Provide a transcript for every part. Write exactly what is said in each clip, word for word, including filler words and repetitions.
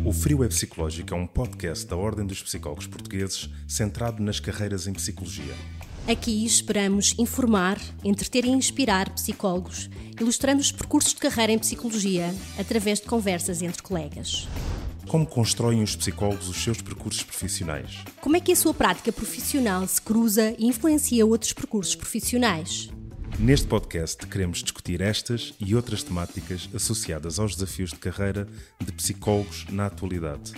O Frio é Psicológico é um podcast da Ordem dos Psicólogos Portugueses centrado nas carreiras em Psicologia. Aqui esperamos informar, entreter e inspirar psicólogos, ilustrando os percursos de carreira em Psicologia através de conversas entre colegas. Como constroem os psicólogos os seus percursos profissionais? Como é que a sua prática profissional se cruza e influencia outros percursos profissionais? Neste podcast queremos discutir estas e outras temáticas associadas aos desafios de carreira de psicólogos na atualidade.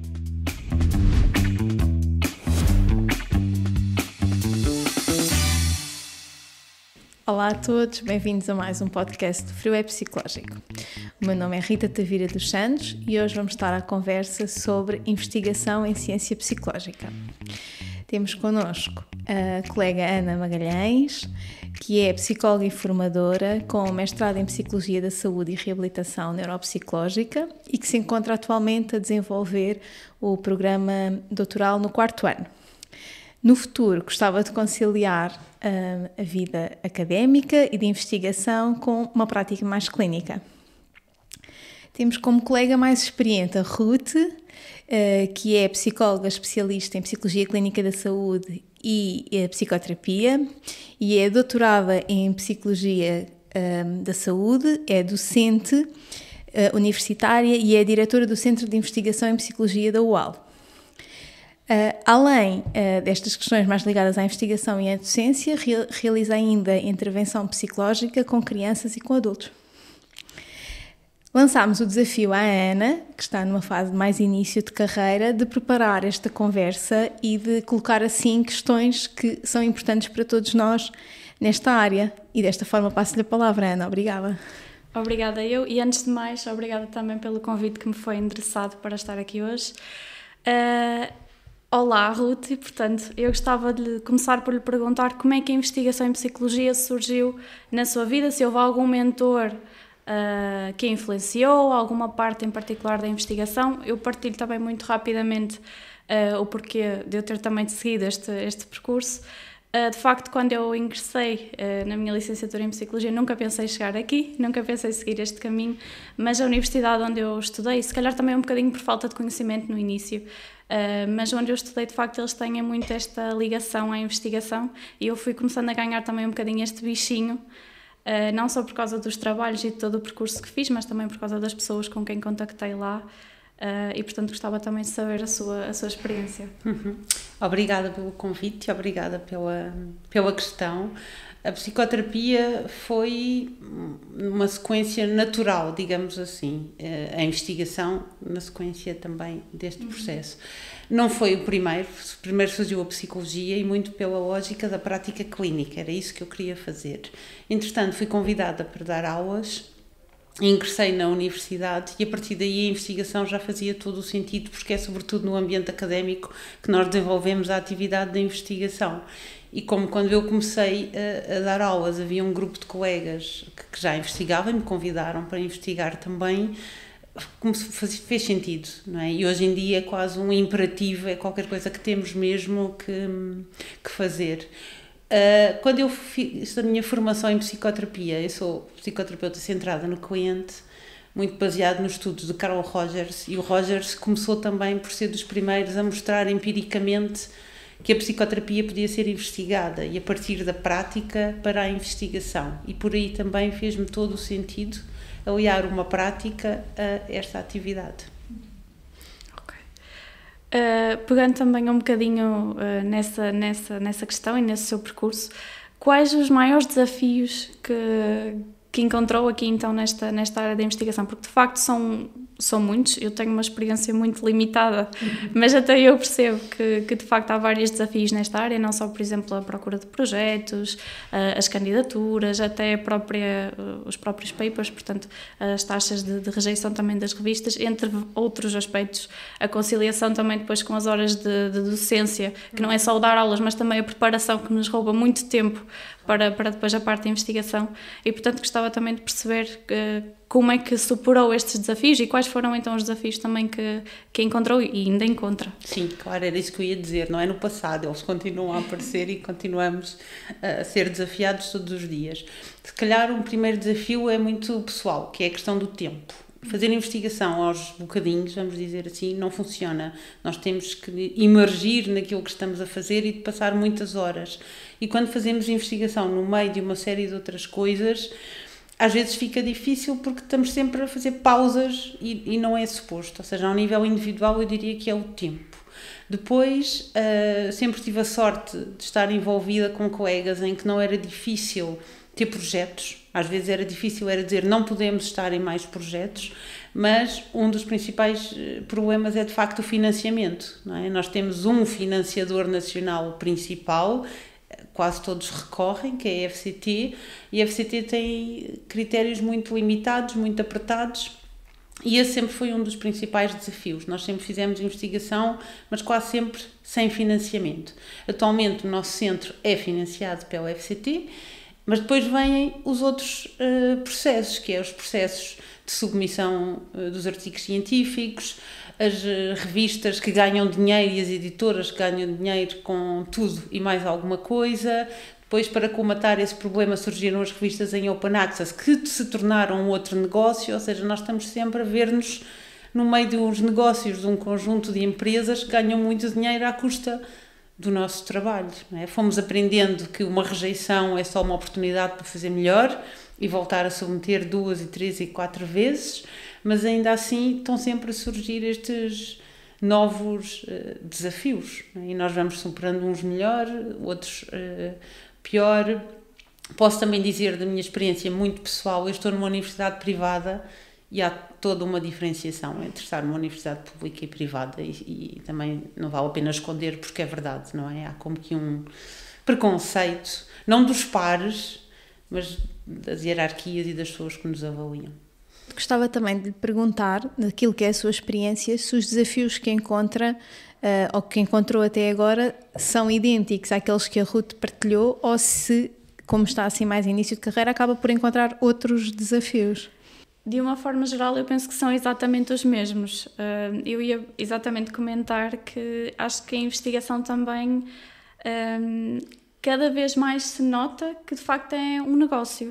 Olá a todos, bem-vindos a mais um podcast do Frio é Psicológico. O meu nome é Rita Tavira dos Santos e hoje vamos estar à conversa sobre investigação em ciência psicológica. Temos connosco a colega Ana Magalhães, que é psicóloga e formadora com mestrado em Psicologia da Saúde e Reabilitação Neuropsicológica e que se encontra atualmente a desenvolver o programa doutoral no quarto ano. No futuro, gostava de conciliar uh, a vida académica e de investigação com uma prática mais clínica. Temos como colega mais experiente a Ruth, uh, que é psicóloga especialista em Psicologia Clínica da Saúde e uh, Psicoterapia, e é doutorada em Psicologia uh, da Saúde, é docente uh, universitária e é diretora do Centro de Investigação em Psicologia da U A L. Uh, além uh, destas questões mais ligadas à investigação e à docência, re- realiza ainda intervenção psicológica com crianças e com adultos. Lançámos o desafio à Ana, que está numa fase de mais início de carreira, de preparar esta conversa e de colocar assim questões que são importantes para todos nós nesta área. E desta forma passo-lhe a palavra, Ana. Obrigada. Obrigada eu e, antes de mais, obrigada também pelo convite que me foi endereçado para estar aqui hoje. Uh, Olá, Ruth, e portanto eu gostava de começar por lhe perguntar como é que a investigação em psicologia surgiu na sua vida, se houve algum mentor uh, que a influenciou, alguma parte em particular da investigação. Eu partilho também muito rapidamente uh, o porquê de eu ter também seguido este, este percurso. Uh, de facto, quando eu ingressei uh, na minha licenciatura em Psicologia, nunca pensei chegar aqui, nunca pensei seguir este caminho, mas a universidade onde eu estudei, se calhar também um bocadinho por falta de conhecimento no início, Uh, mas onde eu estudei, de facto, eles têm muito esta ligação à investigação e eu fui começando a ganhar também um bocadinho este bichinho, uh, não só por causa dos trabalhos e de todo o percurso que fiz, mas também por causa das pessoas com quem contactei lá, uh, e portanto gostava também de saber a sua, a sua experiência. Uhum. Obrigada pelo convite, obrigada pela, pela questão. A psicoterapia foi uma sequência natural, digamos assim, a investigação na sequência também deste processo. Uhum. Não foi o primeiro, primeiro surgiu a psicologia e muito pela lógica da prática clínica, era isso que eu queria fazer. Entretanto, fui convidada para dar aulas, ingressei na universidade e a partir daí a investigação já fazia todo o sentido, porque é sobretudo no ambiente académico que nós desenvolvemos a atividade da investigação. E como quando eu comecei a, a dar aulas havia um grupo de colegas que, que já investigavam e me convidaram para investigar também, como se faz, fez sentido, não é? E hoje em dia é quase um imperativo, é qualquer coisa que temos mesmo que, que fazer. Uh, quando eu fiz a minha formação em psicoterapia, eu sou psicoterapeuta centrada no cliente, muito baseado nos estudos de Carl Rogers, e o Rogers começou também por ser dos primeiros a mostrar empiricamente que a psicoterapia podia ser investigada e a partir da prática para a investigação, e por aí também fez-me todo o sentido aliar uma prática a esta atividade. Ok. Uh, pegando também um bocadinho uh, nessa, nessa, nessa questão e nesse seu percurso, quais os maiores desafios que, que encontrou aqui então nesta, nesta área da investigação? Porque de facto são... São muitos, eu tenho uma experiência muito limitada, uhum. mas até eu percebo que, que de facto há vários desafios nesta área, não só, por exemplo, a procura de projetos, as candidaturas, até a própria, os próprios papers, portanto, as taxas de, de rejeição também das revistas, entre outros aspectos, a conciliação também depois com as horas de, de docência, que não é só o dar aulas, mas também a preparação que nos rouba muito tempo para, para depois a parte da investigação, e portanto gostava também de perceber que, como é que superou estes desafios e quais foram então os desafios também que, que encontrou e ainda encontra. Sim, claro, era isso que eu ia dizer, não é no passado, eles continuam a aparecer e continuamos a ser desafiados todos os dias. Se calhar um primeiro desafio é muito pessoal, que é a questão do tempo. Fazer investigação aos bocadinhos, vamos dizer assim, não funciona. Nós temos que imergir naquilo que estamos a fazer e de passar muitas horas. E quando fazemos investigação no meio de uma série de outras coisas, às vezes fica difícil porque estamos sempre a fazer pausas e, e não é suposto. Ou seja, ao nível individual eu diria que é o tempo. Depois, uh, sempre tive a sorte de estar envolvida com colegas em que não era difícil ter projetos. Às vezes era difícil, era dizer não podemos estar em mais projetos, mas um dos principais problemas é de facto o financiamento, não é? Nós temos um financiador nacional principal, quase todos recorrem, que é a F C T, e a F C T tem critérios muito limitados, muito apertados, e esse sempre foi um dos principais desafios. Nós sempre fizemos investigação, mas quase sempre sem financiamento. Atualmente o nosso centro é financiado pela F C T, mas depois vêm os outros uh, processos, que é os processos de submissão uh, dos artigos científicos, as uh, revistas que ganham dinheiro e as editoras que ganham dinheiro com tudo e mais alguma coisa. Depois, para comatar esse problema, surgiram as revistas em Open Access, que se tornaram outro negócio, ou seja, nós estamos sempre a ver-nos no meio de uns negócios, de um conjunto de empresas que ganham muito dinheiro à custa do nosso trabalho, não é? Fomos aprendendo que uma rejeição é só uma oportunidade para fazer melhor e voltar a submeter duas e três e quatro vezes, mas ainda assim estão sempre a surgir estes novos uh, desafios, não é? E nós vamos superando uns melhor, outros uh, pior. Posso também dizer da minha experiência muito pessoal, eu estou numa universidade privada e há toda uma diferenciação entre estar numa universidade pública e privada e, e também não vale a pena esconder porque é verdade, não é? Há como que um preconceito, não dos pares, mas das hierarquias e das pessoas que nos avaliam. Gostava também de lhe perguntar, naquilo que é a sua experiência, se os desafios que encontra uh, ou que encontrou até agora são idênticos àqueles que a Ruth partilhou ou se, como está assim mais início de carreira, acaba por encontrar outros desafios. De uma forma geral, eu penso que são exatamente os mesmos. Eu ia exatamente comentar que acho que a investigação também cada vez mais se nota que de facto é um negócio.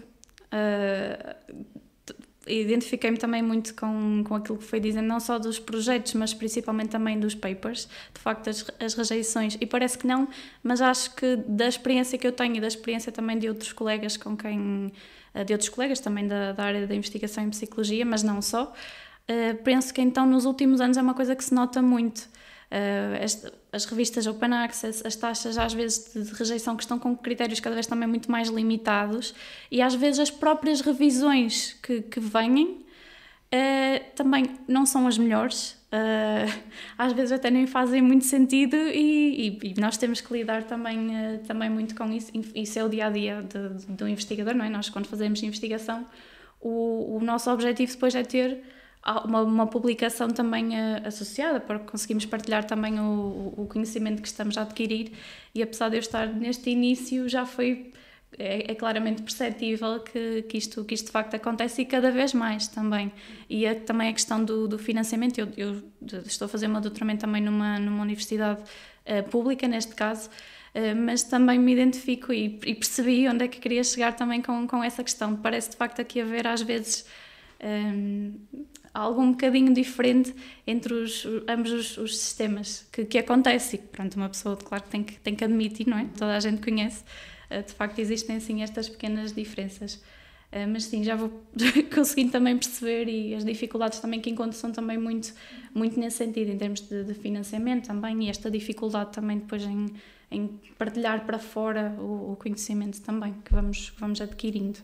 Identifiquei-me também muito com, com aquilo que foi dizendo, não só dos projetos, mas principalmente também dos papers, de facto as, as rejeições, e parece que não, mas acho que da experiência que eu tenho e da experiência também de outros colegas com quem... de outros colegas também da, da área da investigação em psicologia, mas não só, uh, penso que então nos últimos anos é uma coisa que se nota muito. Uh, as, as revistas Open Access, as taxas às vezes de, de rejeição que estão com critérios cada vez também muito mais limitados e às vezes as próprias revisões que, que vêm uh, também não são as melhores. Uh, às vezes até nem fazem muito sentido e, e, e nós temos que lidar também, uh, também muito com isso. Isso é o dia-a-dia de, de, do investigador, não é? Nós, quando fazemos investigação, o, o nosso objetivo depois é ter uma, uma publicação também uh, associada para que conseguimos partilhar também o, o conhecimento que estamos a adquirir e apesar de eu estar neste início já foi... É, é claramente perceptível que, que, isto, que isto de facto acontece e cada vez mais também. E é também a questão do, do financiamento. Eu, eu estou a fazer meu doutoramento também numa, numa universidade uh, pública, neste caso, uh, mas também me identifico e, e percebi onde é que queria chegar também com, com essa questão. Parece de facto aqui haver às vezes um, algo um bocadinho diferente entre os, ambos os, os sistemas que, que acontece e que pronto, uma pessoa claro que tem que, tem que admitir, não é? Toda a gente conhece. De facto existem assim estas pequenas diferenças, mas sim, já vou conseguindo também perceber e as dificuldades também que encontro são também muito, muito nesse sentido, em termos de, de financiamento também e esta dificuldade também depois em, em partilhar para fora o, o conhecimento também que vamos, que vamos adquirindo.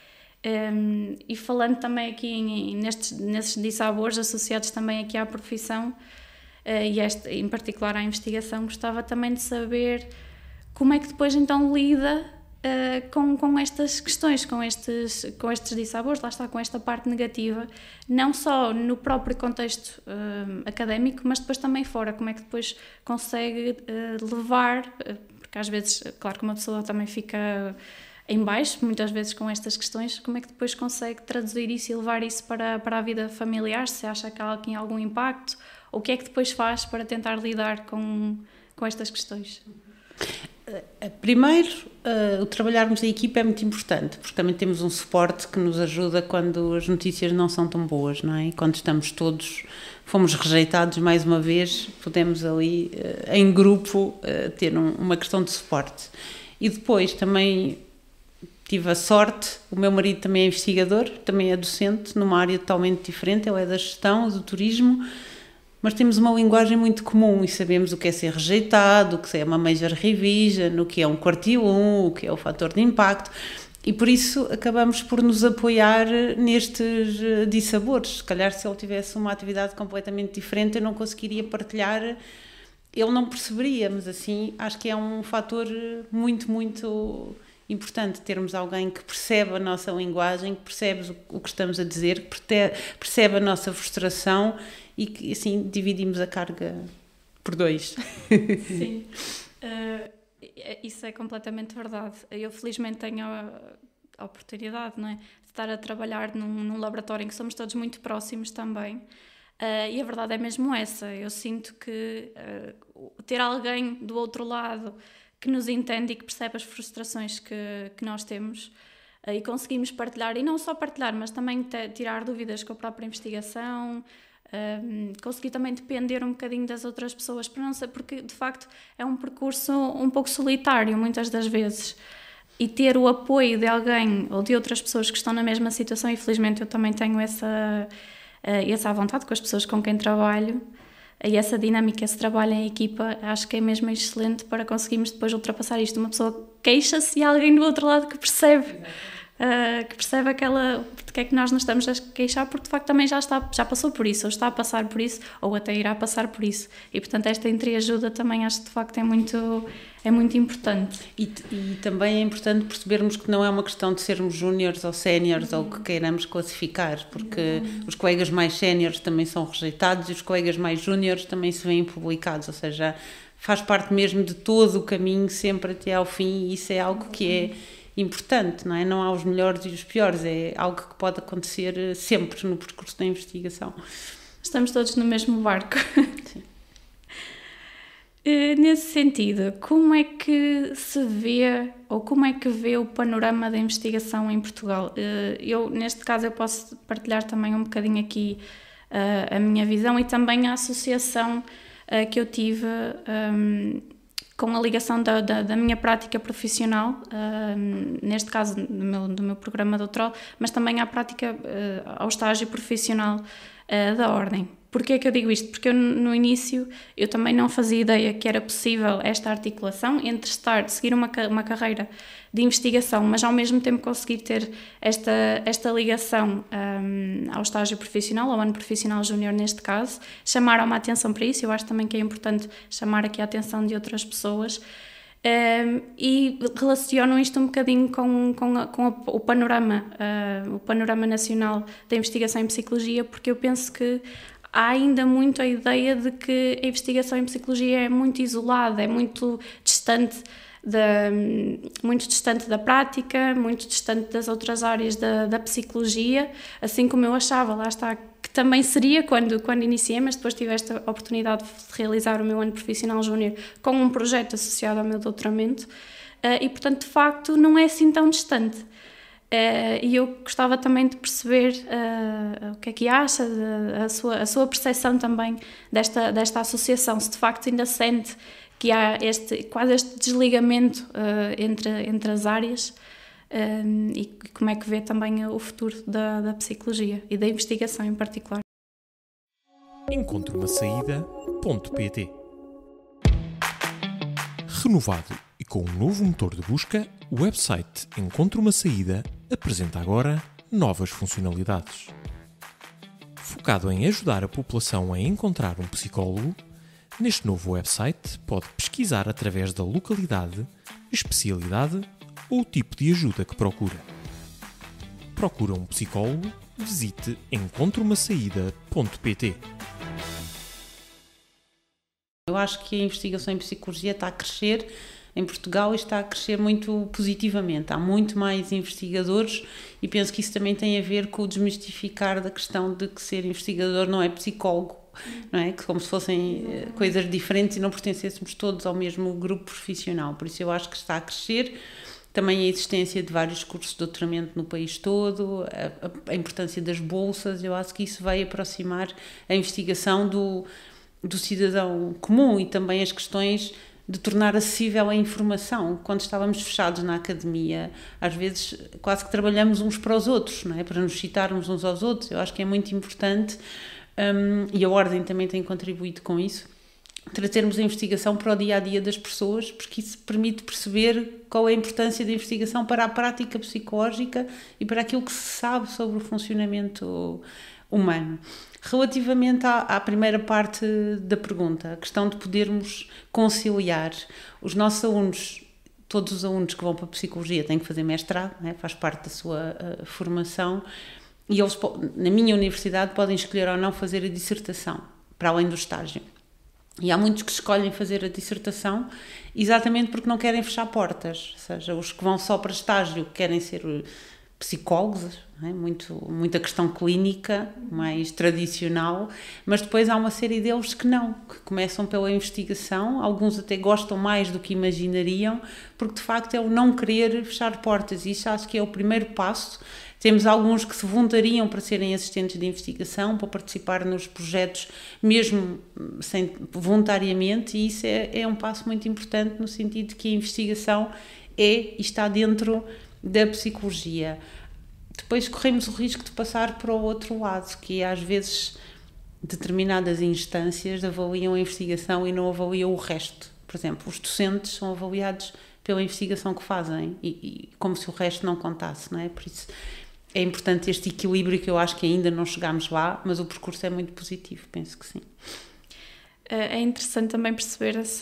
Um, e falando também aqui em, nestes, nesses dissabores associados também aqui à profissão uh, e este, em particular à investigação, gostava também de saber como é que depois então lida uh, com, com estas questões, com estes, com estes dissabores, lá está, com esta parte negativa, não só no próprio contexto uh, académico, mas depois também fora, como é que depois consegue uh, levar, uh, porque às vezes, claro que uma pessoa também fica em baixo, muitas vezes com estas questões, como é que depois consegue traduzir isso e levar isso para, para a vida familiar, se acha que há aqui algum impacto, ou o que é que depois faz para tentar lidar com, com estas questões? Primeiro, uh, o trabalharmos em equipa é muito importante, porque também temos um suporte que nos ajuda quando as notícias não são tão boas, não é? E quando estamos todos, fomos rejeitados mais uma vez, podemos ali, uh, em grupo, uh, ter um, uma questão de suporte. E depois também tive a sorte, o meu marido também é investigador, também é docente, numa área totalmente diferente, ele é da gestão, do turismo, mas temos uma linguagem muito comum e sabemos o que é ser rejeitado, o que é uma major revision, o que é um quarto um, o que é o fator de impacto, e por isso acabamos por nos apoiar nestes dissabores. Se calhar se ele tivesse uma atividade completamente diferente eu não conseguiria partilhar, ele não perceberia, mas assim acho que é um fator muito, muito importante termos alguém que percebe a nossa linguagem, que percebe o que estamos a dizer, que percebe a nossa frustração e que assim dividimos a carga por dois. Sim, uh, isso é completamente verdade. Eu felizmente tenho a, a oportunidade, não é, de estar a trabalhar num, num laboratório em que somos todos muito próximos também. Uh, e a verdade é mesmo essa. Eu sinto que uh, ter alguém do outro lado que nos entende e que percebe as frustrações que, que nós temos uh, e conseguimos partilhar, e não só partilhar, mas também te, tirar dúvidas com a própria investigação, uh, conseguir também depender um bocadinho das outras pessoas, para não ser, porque de facto é um percurso um pouco solitário muitas das vezes, e ter o apoio de alguém ou de outras pessoas que estão na mesma situação, e felizmente eu também tenho essa, uh, essa vontade com as pessoas com quem trabalho, e essa dinâmica, esse trabalho em equipa, acho que é mesmo excelente para conseguirmos depois ultrapassar isto. Uma pessoa queixa-se e alguém do outro lado que percebe, uh, que percebe aquela, de que é que nós nos estamos a queixar, porque de facto também já, está, já passou por isso, ou está a passar por isso, ou até irá passar por isso. E portanto esta entreajuda também acho que de facto é muito, é muito importante. E, e também é importante percebermos que não é uma questão de sermos júniores ou séniores, uhum, ou que queiramos classificar, porque uhum, os colegas mais séniores também são rejeitados e os colegas mais júniores também se veem publicados, ou seja, faz parte mesmo de todo o caminho sempre até ao fim, e isso é algo que é importante, não é? Não há os melhores e os piores, é algo que pode acontecer sempre no percurso da investigação. Estamos todos no mesmo barco. Sim. Nesse sentido, como é que se vê, ou como é que vê o panorama da investigação em Portugal? Eu, neste caso, eu posso partilhar também um bocadinho aqui uh, a minha visão e também a associação uh, que eu tive um, com a ligação da, da, da minha prática profissional, uh, neste caso do meu, do meu programa doutoral, mas também à prática, uh, ao estágio profissional uh, da Ordem. Porquê é que eu digo isto? Porque eu, no início eu também não fazia ideia que era possível esta articulação entre estar, seguir uma, uma carreira de investigação, mas ao mesmo tempo conseguir ter esta, esta ligação um, ao estágio profissional, ao ano profissional júnior neste caso, chamar uma atenção para isso. Eu acho também que é importante chamar aqui a atenção de outras pessoas. Um, e relaciono isto um bocadinho com, com, a, com a, o panorama, uh, o panorama nacional da investigação em psicologia, porque eu penso que há ainda muito a ideia de que a investigação em psicologia é muito isolada, é muito distante da, muito distante da prática, muito distante das outras áreas da, da psicologia, assim como eu achava, lá está, que também seria quando, quando iniciei, mas depois tive esta oportunidade de realizar o meu ano profissional júnior com um projeto associado ao meu doutoramento, e portanto de facto não é assim tão distante. Uh, e eu gostava também de perceber uh, o que é que acha, de, a, sua, a sua percepção também desta, desta associação, se de facto ainda sente que há este, quase este desligamento uh, entre, entre as áreas, uh, e como é que vê também o futuro da, da psicologia e da investigação em particular. Encontre uma saída ponto pt. Renovado e com um novo motor de busca, o website Encontre uma Saída apresenta agora novas funcionalidades. Focado em ajudar a população a encontrar um psicólogo, neste novo website pode pesquisar através da localidade, especialidade ou o tipo de ajuda que procura. Procura um psicólogo? Visite encontre uma saída ponto pt. Eu acho que a investigação em psicologia está a crescer em Portugal e está a crescer muito positivamente. Há muito mais investigadores e penso que isso também tem a ver com o desmistificar da questão de que ser investigador não é psicólogo. não é? Como se fossem uh, coisas diferentes e não pertencêssemos todos ao mesmo grupo profissional. Por isso eu acho que está a crescer. Também a existência de vários cursos de doutoramento no país todo, a, a importância das bolsas, eu acho que isso vai aproximar a investigação do, do cidadão comum e também as questões de tornar acessível a informação. Quando estávamos fechados na academia, às vezes quase que trabalhamos uns para os outros, não é? Para nos citarmos uns aos outros. Eu acho que é muito importante, um, e a Ordem também tem contribuído com isso, trazermos a investigação para o dia-a-dia das pessoas, porque isso permite perceber qual é a importância da investigação para a prática psicológica e para aquilo que se sabe sobre o funcionamento humano. Relativamente à, à primeira parte da pergunta, a questão de podermos conciliar os nossos alunos, todos os alunos que vão para a psicologia têm que fazer mestrado, né? Faz parte da sua uh, formação, e eles, na minha universidade, podem escolher ou não fazer a dissertação, para além do estágio. E há muitos que escolhem fazer a dissertação exatamente porque não querem fechar portas, ou seja, os que vão só para estágio querem ser psicólogos, não é? Muito, muita questão clínica, mais tradicional, mas depois há uma série deles que não, que começam pela investigação, alguns até gostam mais do que imaginariam, porque de facto é o não querer fechar portas, e isso acho que é o primeiro passo. Temos alguns que se voluntariam para serem assistentes de investigação, para participar nos projetos, mesmo sem, voluntariamente, e isso é, é um passo muito importante no sentido de que a investigação é e está dentro da psicologia. Depois corremos o risco de passar para o outro lado, que é às vezes determinadas instâncias avaliam a investigação e não avaliam o resto. Por exemplo, os docentes são avaliados pela investigação que fazem e, e como se o resto não contasse, não é? Por isso é importante este equilíbrio, que eu acho que ainda não chegámos lá, mas o percurso é muito positivo, penso que sim. É interessante também perceber essa,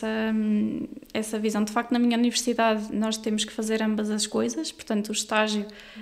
essa visão. De facto, na minha universidade nós temos que fazer ambas as coisas, portanto o estágio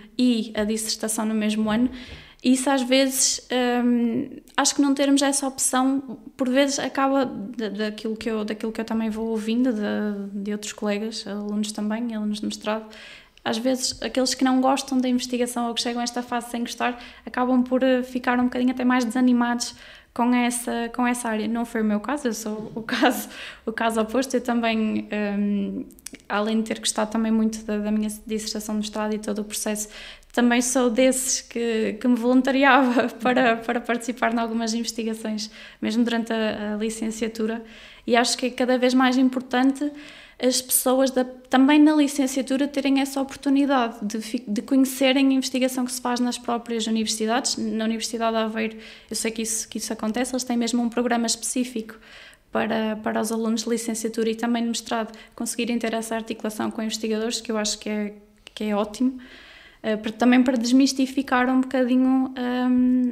e a dissertação no mesmo ano. E isso às vezes, hum, acho que não termos essa opção, por vezes acaba de, daquilo, que eu, daquilo que eu também vou ouvindo de, de outros colegas, alunos também, alunos de mestrado. Às vezes aqueles que não gostam da investigação ou que chegam a esta fase sem gostar, acabam por ficar um bocadinho até mais desanimados com essa, com essa área. Não foi o meu caso, eu sou o caso, o caso oposto. Eu também, um, além de ter gostado também muito da, da minha dissertação de mestrado e todo o processo, também sou desses que, que me voluntariava para, para participar em algumas investigações, mesmo durante a, a licenciatura, e acho que é cada vez mais importante as pessoas da, também na licenciatura terem essa oportunidade de, de conhecerem a investigação que se faz nas próprias universidades. Na Universidade de Aveiro, eu sei que isso, que isso acontece, eles têm mesmo um programa específico para, para os alunos de licenciatura e também de mestrado conseguirem ter essa articulação com investigadores, que eu acho que é, que é ótimo, uh, para, também para desmistificar um bocadinho um,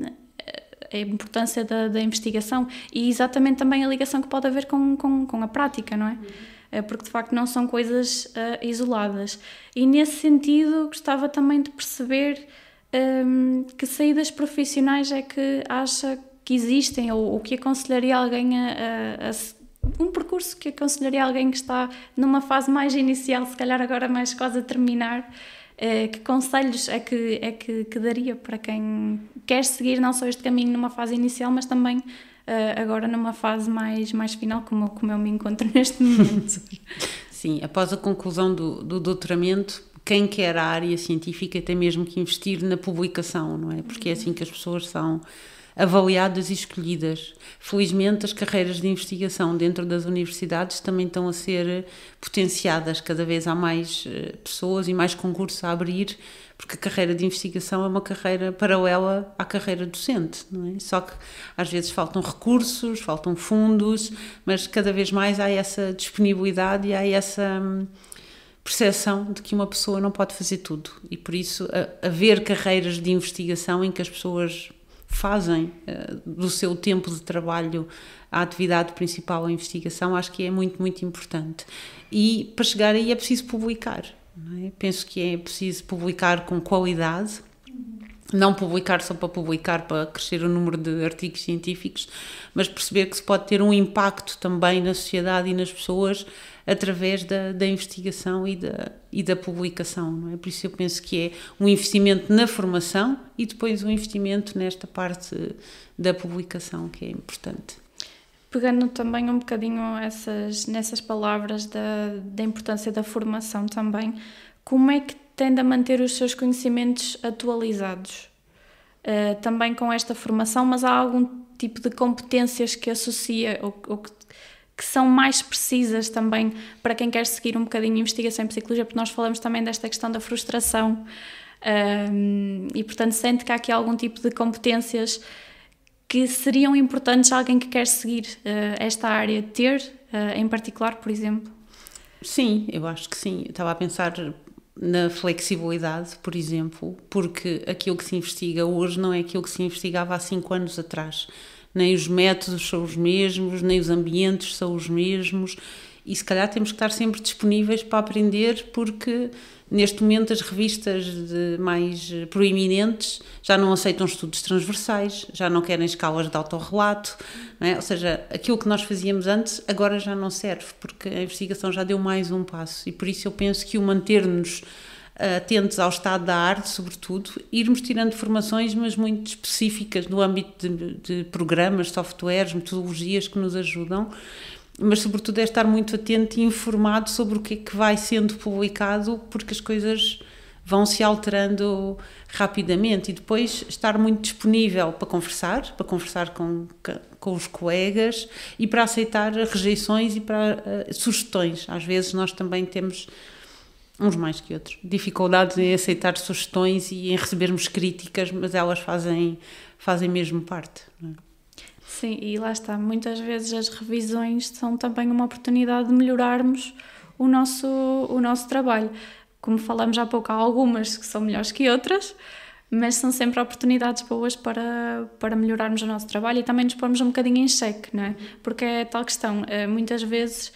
a importância da, da investigação e exatamente também a ligação que pode haver com, com, com a prática, não é? Porque de facto não são coisas uh, isoladas. E nesse sentido gostava também de perceber um, que saídas profissionais é que acha que existem, ou o que aconselharia alguém a, a, a um percurso que aconselharia alguém que está numa fase mais inicial, se calhar agora mais quase a terminar, uh, que conselhos é que, é que, que daria para quem quer seguir não só este caminho numa fase inicial, mas também Uh, agora numa fase mais, mais final, como, como eu me encontro neste momento. Sim, após a conclusão do, do doutoramento, quem quer a área científica tem mesmo que investir na publicação, não é? Porque é assim que as pessoas são avaliadas e escolhidas. Felizmente, as carreiras de investigação dentro das universidades também estão a ser potenciadas. Cada vez há mais pessoas e mais concursos a abrir, porque a carreira de investigação é uma carreira paralela à carreira docente, não é? Só que às vezes faltam recursos, faltam fundos, mas cada vez mais há essa disponibilidade e há essa percepção de que uma pessoa não pode fazer tudo. E por isso haver carreiras de investigação em que as pessoas fazem uh, do seu tempo de trabalho a atividade principal, a investigação, acho que é muito, muito importante. E para chegar aí é preciso publicar, não é? Penso que é preciso publicar com qualidade, não publicar só para publicar, para crescer o número de artigos científicos, mas perceber que se pode ter um impacto também na sociedade e nas pessoas através da, da investigação e da, e da publicação, não é? Por isso eu penso que é um investimento na formação e depois um investimento nesta parte da publicação, que é importante. Pegando também um bocadinho essas, nessas palavras da, da importância da formação também, como é que tende a manter os seus conhecimentos atualizados? Uh, também com esta formação, mas há algum tipo de competências que associa ou, ou que, que são mais precisas também para quem quer seguir um bocadinho investigação em psicologia, porque nós falamos também desta questão da frustração uh, e, portanto, sente que há aqui algum tipo de competências que seriam importantes a alguém que quer seguir uh, esta área ter, uh, em particular, por exemplo? Sim, eu acho que sim. Eu estava a pensar na flexibilidade, por exemplo, porque aquilo que se investiga hoje não é aquilo que se investigava há cinco anos atrás. Nem os métodos são os mesmos, nem os ambientes são os mesmos, e se calhar temos que estar sempre disponíveis para aprender, porque neste momento as revistas de mais proeminentes já não aceitam estudos transversais, já não querem escalas de autorrelato, não é? Ou seja, aquilo que nós fazíamos antes agora já não serve, porque a investigação já deu mais um passo, e por isso eu penso que o manter-nos atentos ao estado da arte, sobretudo, irmos tirando formações, mas muito específicas no âmbito de, de programas, softwares, metodologias que nos ajudam, mas sobretudo é estar muito atento e informado sobre o que é que vai sendo publicado, porque as coisas vão se alterando rapidamente, e depois estar muito disponível para conversar, para conversar com, com os colegas e para aceitar rejeições e para uh, sugestões. Às vezes nós também temos, uns mais que outros, dificuldades em aceitar sugestões e em recebermos críticas, mas elas fazem, fazem mesmo parte, não é? Sim, e lá está, muitas vezes as revisões são também uma oportunidade de melhorarmos o nosso, o nosso trabalho. Como falamos há pouco, há algumas que são melhores que outras, mas são sempre oportunidades boas para, para melhorarmos o nosso trabalho e também nos pormos um bocadinho em xeque, não é? Porque é tal questão, muitas vezes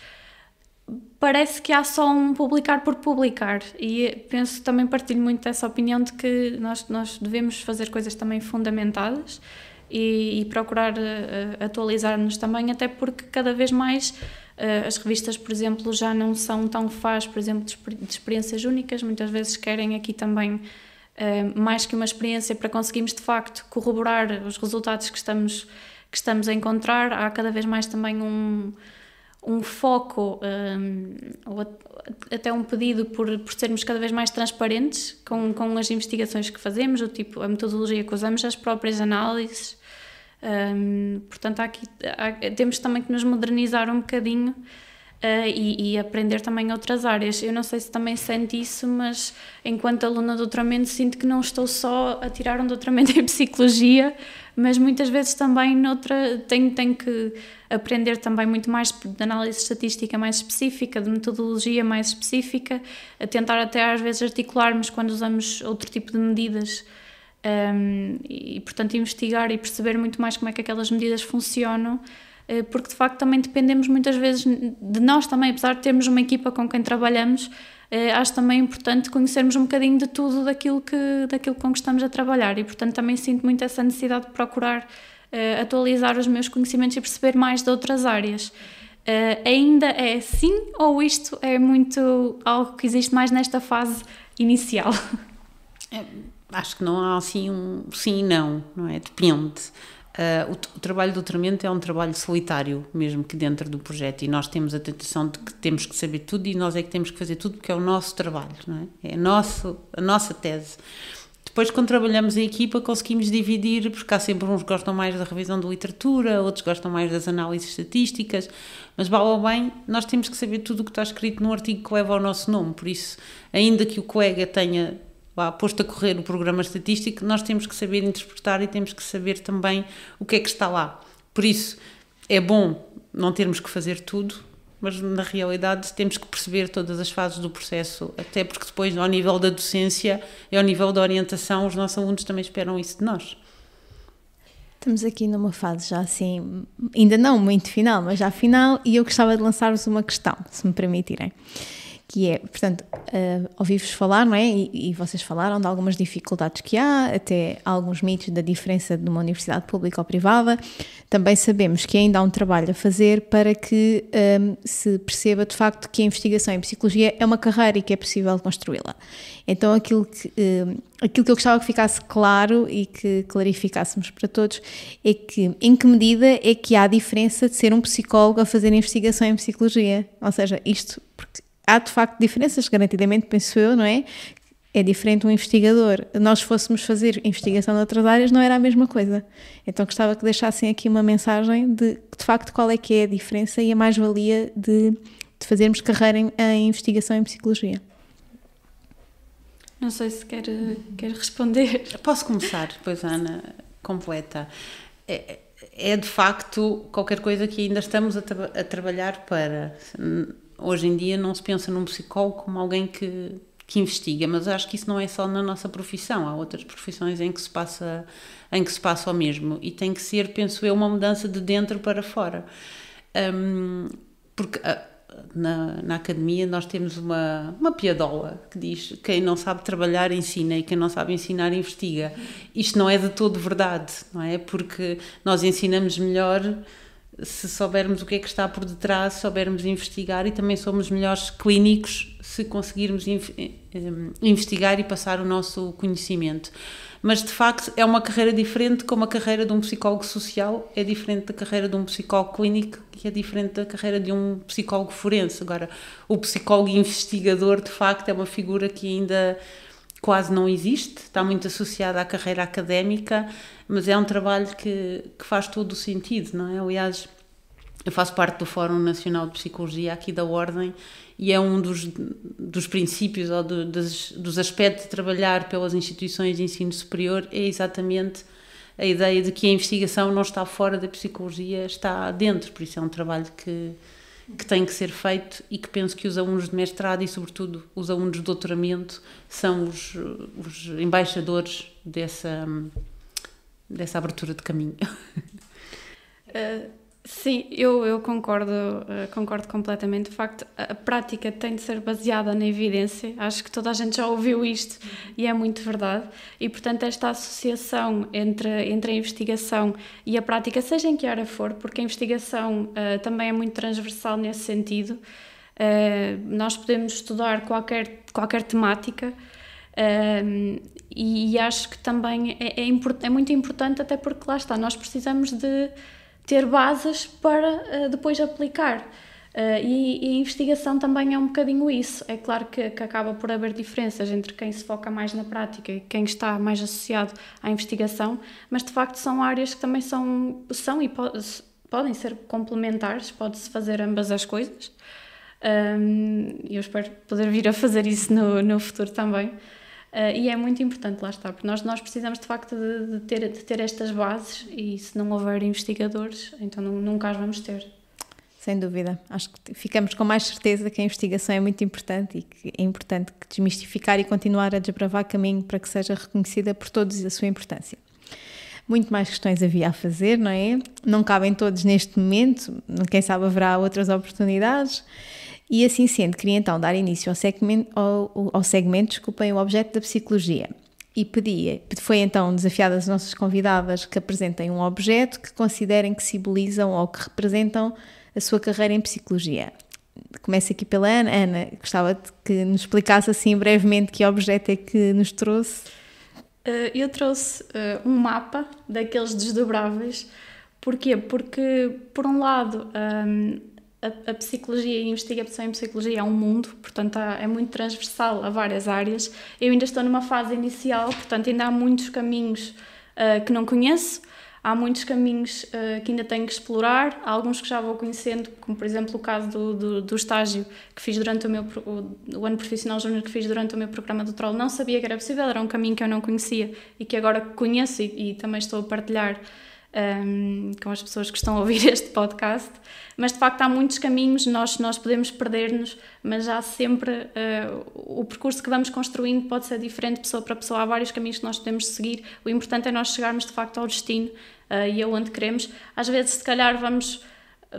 parece que há só um publicar por publicar, e penso, também partilho muito dessa opinião de que nós, nós devemos fazer coisas também fundamentadas e, e procurar uh, atualizar-nos também, até porque cada vez mais uh, as revistas, por exemplo, já não são tão fãs, por exemplo, de, exper- de experiências únicas, muitas vezes querem aqui também uh, mais que uma experiência para conseguirmos de facto corroborar os resultados que estamos, que estamos a encontrar. Há cada vez mais também um, um foco um, ou até um pedido por, por sermos cada vez mais transparentes com, com as investigações que fazemos, o tipo, a metodologia que usamos, as próprias análises. Um, portanto, há aqui, há, temos também que nos modernizar um bocadinho uh, e, e aprender também outras áreas. Eu não sei se também sente isso, mas enquanto aluna de doutoramento sinto que não estou só a tirar um doutoramento em psicologia, mas muitas vezes também noutra, tenho, tenho que aprender também muito mais de análise estatística mais específica, de metodologia mais específica, a tentar até às vezes articularmos quando usamos outro tipo de medidas. Um, e portanto investigar e perceber muito mais como é que aquelas medidas funcionam, porque de facto também dependemos muitas vezes de nós também, apesar de termos uma equipa com quem trabalhamos, acho também importante conhecermos um bocadinho de tudo daquilo, que, daquilo com que estamos a trabalhar, e portanto também sinto muito essa necessidade de procurar uh, atualizar os meus conhecimentos e perceber mais de outras áreas. Uh, ainda é assim, ou isto é muito algo que existe mais nesta fase inicial? É, acho que não há assim um sim e não, não é? Depende. Uh, o, o trabalho de doutoramento é um trabalho solitário, mesmo que dentro do projeto, e nós temos a tentação de que temos que saber tudo e nós é que temos que fazer tudo, porque é o nosso trabalho, não é? É a, nosso, a nossa tese. Depois, quando trabalhamos em equipa, conseguimos dividir, porque há sempre uns que gostam mais da revisão de literatura, outros gostam mais das análises estatísticas, mas vale ou bem, nós temos que saber tudo o que está escrito no artigo que leva ao nosso nome, por isso, ainda que o colega tenha lá, posto a correr o programa estatístico, nós temos que saber interpretar e temos que saber também o que é que está lá. Por isso, é bom não termos que fazer tudo, mas na realidade temos que perceber todas as fases do processo, até porque depois, ao nível da docência e ao nível da orientação, os nossos alunos também esperam isso de nós. Estamos aqui numa fase já assim, ainda não muito final, mas já final, e eu gostava de lançar-vos uma questão, se me permitirem, que é, portanto, uh, ouvi-vos falar, não é? E, e vocês falaram de algumas dificuldades que há, até alguns mitos da diferença de uma universidade pública ou privada. Também sabemos que ainda há um trabalho a fazer para que um, se perceba de facto que a investigação em psicologia é uma carreira e que é possível construí-la. Então aquilo que, um, aquilo que eu gostava que ficasse claro e que clarificássemos para todos é que em que medida é que há diferença de ser um psicólogo a fazer investigação em psicologia. Ou seja, isto porque há de facto diferenças, garantidamente, penso eu, não é? É diferente um investigador. Nós fôssemos fazer investigação de outras áreas, não era a mesma coisa. Então gostava que deixassem aqui uma mensagem de, de facto, qual é que é a diferença e a mais-valia de, de fazermos carreira em, em investigação em psicologia. Não sei se quer, quer responder. Posso começar, depois a Ana completa. É, é de facto qualquer coisa que ainda estamos a, tra- a trabalhar para... Hoje em dia não se pensa num psicólogo como alguém que, que investiga, mas acho que isso não é só na nossa profissão, há outras profissões em que se passa, em que se passa o mesmo, e tem que ser, penso eu, uma mudança de dentro para fora. Um, porque uh, na, na academia nós temos uma, uma piadola que diz: quem não sabe trabalhar ensina e quem não sabe ensinar investiga. Isto não é de todo verdade, não é? Porque nós ensinamos melhor se soubermos o que é que está por detrás, se soubermos investigar, e também somos melhores clínicos se conseguirmos investigar e passar o nosso conhecimento. Mas, de facto, é uma carreira diferente, como a carreira de um psicólogo social é diferente da carreira de um psicólogo clínico, que é diferente da carreira de um psicólogo forense. Agora, o psicólogo investigador, de facto, é uma figura que ainda quase não existe, está muito associada à carreira académica, mas é um trabalho que, que faz todo o sentido, não é? Aliás, eu faço parte do Fórum Nacional de Psicologia aqui da Ordem, e é um dos, dos princípios ou do, dos, dos aspectos de trabalhar pelas instituições de ensino superior é exatamente a ideia de que a investigação não está fora da psicologia, está dentro. Por isso é um trabalho que, que tem que ser feito, e que penso que os alunos de mestrado e, sobretudo, os alunos de doutoramento são os, os embaixadores dessa, dessa abertura de caminho. Uh, sim, eu, eu concordo, uh, concordo completamente. De facto, a, a prática tem de ser baseada na evidência. Acho que toda a gente já ouviu isto e é muito verdade. E, portanto, esta associação entre, entre a investigação e a prática, seja em que área for, porque a investigação uh, também é muito transversal nesse sentido. Uh, nós podemos estudar qualquer, qualquer temática. Um, e, e acho que também é, é, import, é muito importante, até porque lá está, nós precisamos de ter bases para uh, depois aplicar, uh, e, e a investigação também é um bocadinho isso. É claro que, que acaba por haver diferenças entre quem se foca mais na prática e quem está mais associado à investigação, mas de facto são áreas que também são, são e po- podem ser complementares, pode-se fazer ambas as coisas, e um, eu espero poder vir a fazer isso no, no futuro também. Uh, e é muito importante, lá está, porque nós, nós precisamos de facto de, de, ter, de ter estas bases, e se não houver investigadores, então não, nunca as vamos ter. Sem dúvida, acho que ficamos com mais certeza que a investigação é muito importante, e que é importante desmistificar e continuar a desbravar caminho para que seja reconhecida por todos a sua importância. Muito mais questões havia a fazer, não é? Não cabem todos neste momento, quem sabe haverá outras oportunidades. E assim sendo, queria então dar início ao segmento, ao, ao segmento desculpem, o objeto da psicologia. E pedia, foi então desafiada as nossas convidadas que apresentem um objeto que considerem que simbolizam ou que representam a sua carreira em psicologia. Começo aqui pela Ana. Ana, gostava de que nos explicasse assim brevemente que objeto é que nos trouxe. Uh, eu trouxe uh, um mapa daqueles desdobráveis. Porquê? Porque, por um lado, um, a, a psicologia e a investigação em psicologia é um mundo, portanto há, é muito transversal a várias áreas. Eu ainda estou numa fase inicial, portanto ainda há muitos caminhos uh, que não conheço, há muitos caminhos uh, que ainda tenho que explorar, há alguns que já vou conhecendo, como por exemplo o caso do, do, do estágio que fiz durante o meu o, o ano profissional júnior que fiz durante o meu programa de doutorado. Não sabia que era possível, era um caminho que eu não conhecia e que agora conheço, e, e também estou a partilhar Um, com as pessoas que estão a ouvir este podcast. Mas de facto há muitos caminhos, nós, nós podemos perder-nos, mas há sempre uh, o percurso que vamos construindo pode ser diferente de pessoa para pessoa, há vários caminhos que nós podemos seguir. O importante é nós chegarmos de facto ao destino uh, e aonde queremos. Às vezes se calhar vamos uh,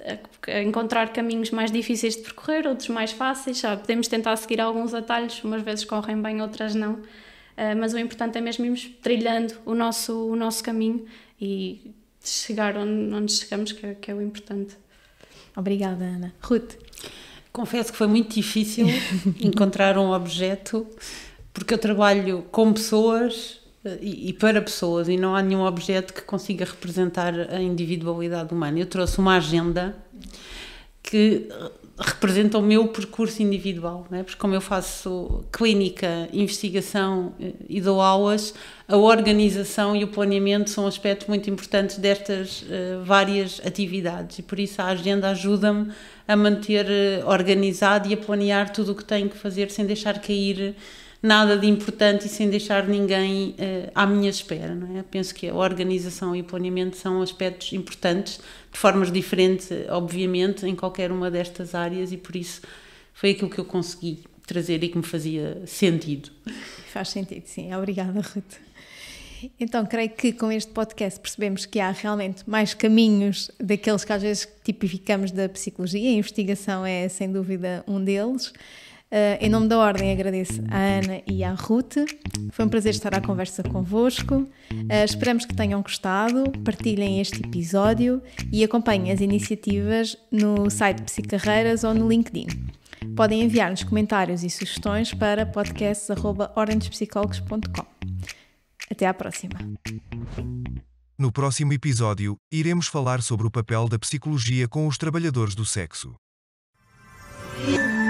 a encontrar caminhos mais difíceis de percorrer, outros mais fáceis. Já podemos tentar seguir alguns atalhos, umas vezes correm bem, outras não. Uh, mas o importante é mesmo irmos trilhando o nosso, o nosso caminho e chegar onde, onde chegamos, que é, que é o importante. Obrigada, Ana. Ruth? Confesso que foi muito difícil encontrar um objeto, porque eu trabalho com pessoas e, e para pessoas, e não há nenhum objeto que consiga representar a individualidade humana. Eu trouxe uma agenda que representa o meu percurso individual, não é? Porque como eu faço clínica, investigação e dou aulas, a organização e o planeamento são aspectos muito importantes destas uh, várias atividades, e por isso a agenda ajuda-me a manter uh, organizado e a planear tudo o que tenho que fazer sem deixar cair nada de importante e sem deixar ninguém uh, à minha espera, não é? Penso que a organização e o planeamento são aspectos importantes, de formas diferentes, obviamente, em qualquer uma destas áreas, e por isso foi aquilo que eu consegui trazer e que me fazia sentido. Faz sentido, sim. Obrigada, Ruth. Então, creio que com este podcast percebemos que há realmente mais caminhos daqueles que às vezes tipificamos da psicologia. A investigação é, sem dúvida, um deles. Uh, em nome da Ordem, agradeço à Ana e à Ruth. Foi um prazer estar à conversa convosco. Uh, esperamos que tenham gostado. Partilhem este episódio e acompanhem as iniciativas no site Psicarreiras ou no LinkedIn. Podem enviar-nos comentários e sugestões para podcast arroba ordemdespsicólogos ponto com. Até à próxima. No próximo episódio, iremos falar sobre o papel da psicologia com os trabalhadores do sexo.